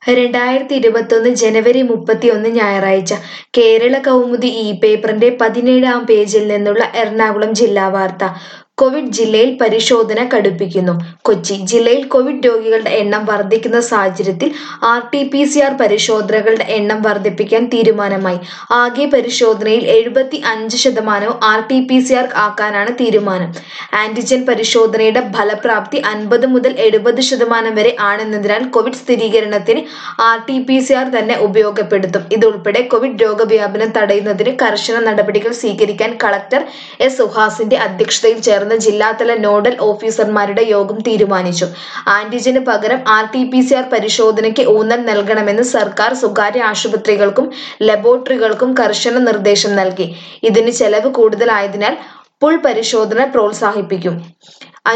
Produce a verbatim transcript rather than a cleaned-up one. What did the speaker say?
രണ്ടായിരത്തി ഇരുപത്തൊന്ന് ജനുവരി മുപ്പത്തിയൊന്ന് ഞായറാഴ്ച കേരള കൗമുദി ഇ പേപ്പറിന്റെ പതിനേഴാം പേജിൽ നിന്നുള്ള എറണാകുളം ജില്ലാ വാർത്ത. കോവിഡ് ജില്ലയിൽ പരിശോധന കടുപ്പിക്കുന്നു. കൊച്ചി ജില്ലയിൽ കോവിഡ് രോഗികളുടെ എണ്ണം വർദ്ധിക്കുന്ന സാഹചര്യത്തിൽ R T P C R പരിശോധനകളുടെ എണ്ണം വർദ്ധിപ്പിക്കാൻ തീരുമാനമായി. ആകെ പരിശോധനയിൽ എഴുപത്തി അഞ്ച് ശതമാനവും R T P C R ആക്കാനാണ് തീരുമാനം. ആന്റിജൻ പരിശോധനയുടെ ഫലപ്രാപ്തി അൻപത് മുതൽ എഴുപത് ശതമാനം വരെ ആണെന്നതിനാൽ കോവിഡ് സ്ഥിരീകരണത്തിന് R T P C R തന്നെ ഉപയോഗപ്പെടുത്തും. ഇതുൾപ്പെടെ കോവിഡ് രോഗവ്യാപനം തടയുന്നതിന് കർശന നടപടികൾ സ്വീകരിക്കാൻ കളക്ടർ എസ് സുഹാസിന്റെ അധ്യക്ഷതയിൽ ചേർന്ന ജില്ലാതല നോഡൽ ഓഫീസർമാരുടെ യോഗം തീരുമാനിച്ചു. ആന്റിജന് പകരം R T P C R പരിശോധനയ്ക്ക് ഊന്നൽ നൽകണമെന്ന് സർക്കാർ സ്വകാര്യ ആശുപത്രികൾക്കും ലബോറട്ടറികൾക്കും കർശന നിർദ്ദേശം നൽകി. ഇതിന് ചെലവ് കൂടുതലായതിനാൽ പൂൾ പരിശോധന പ്രോത്സാഹിപ്പിക്കും.